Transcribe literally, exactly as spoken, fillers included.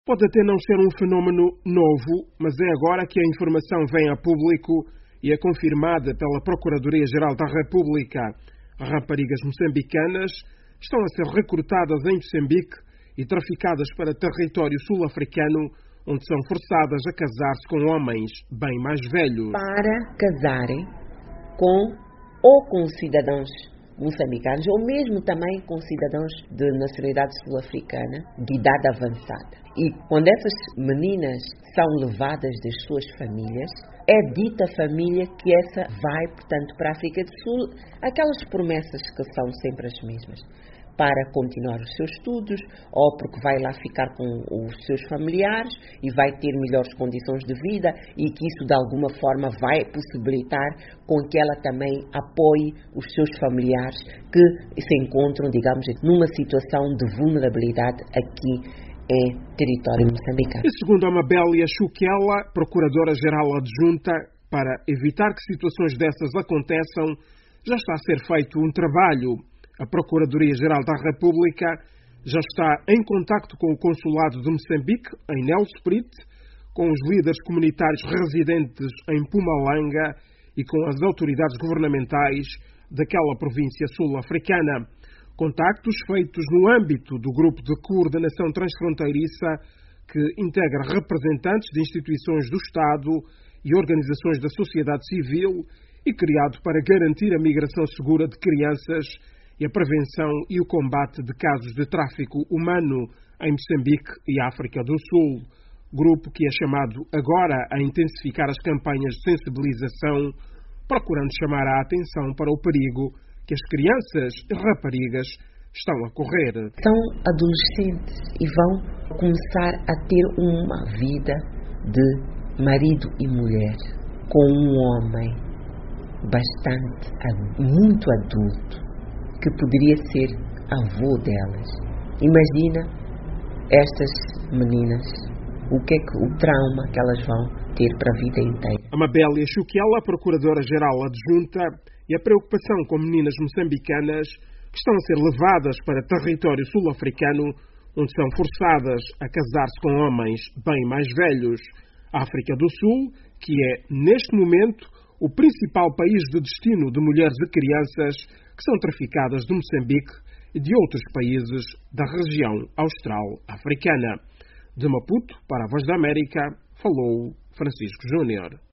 Pode até não ser um fenómeno novo, mas é agora que a informação vem a público e é confirmada pela Procuradoria-Geral da República. Raparigas moçambicanas estão a ser recrutadas em Moçambique e traficadas para território sul-africano, onde são forçadas a casar-se com homens bem mais velhos. Para casarem com ou com cidadãos moçambicanos, ou mesmo também com cidadãos de nacionalidade sul-africana de idade avançada. E quando essas meninas são levadas das suas famílias, é dita a família que essa vai, portanto, para a África do Sul, aquelas promessas que são sempre as mesmas, para continuar os seus estudos, ou porque vai lá ficar com os seus familiares e vai ter melhores condições de vida e que isso de alguma forma vai possibilitar com que ela também apoie os seus familiares que se encontram, digamos, numa situação de vulnerabilidade aqui em território moçambicano. E segundo a Amabélia Chuquela, Procuradora-Geral Adjunta, para evitar que situações dessas aconteçam, já está a ser feito um trabalho. A Procuradoria-Geral da República já está em contacto com o Consulado de Moçambique, em Nelspruit, com os líderes comunitários residentes em Mpumalanga e com as autoridades governamentais daquela província sul-africana. Contactos feitos no âmbito do Grupo de Coordenação Transfronteiriça, que integra representantes de instituições do Estado e organizações da sociedade civil e criado para garantir a migração segura de crianças e a prevenção e o combate de casos de tráfico humano em Moçambique e África do Sul. Grupo que é chamado agora a intensificar as campanhas de sensibilização, procurando chamar a atenção para o perigo que as crianças e raparigas estão a correr. São adolescentes e vão começar a ter uma vida de marido e mulher com um homem bastante, muito adulto, que poderia ser avô delas. Imagina estas meninas, o que é que o trauma que elas vão ter para a vida inteira. Amabélia Chuquela, Procuradora-Geral Adjunta, e a preocupação com meninas moçambicanas que estão a ser levadas para território sul-africano, onde são forçadas a casar-se com homens bem mais velhos. A África do Sul, que é, neste momento, o principal país de destino de mulheres e crianças que são traficadas de Moçambique e de outros países da região austral africana. De Maputo, para a Voz da América, falou Francisco Júnior.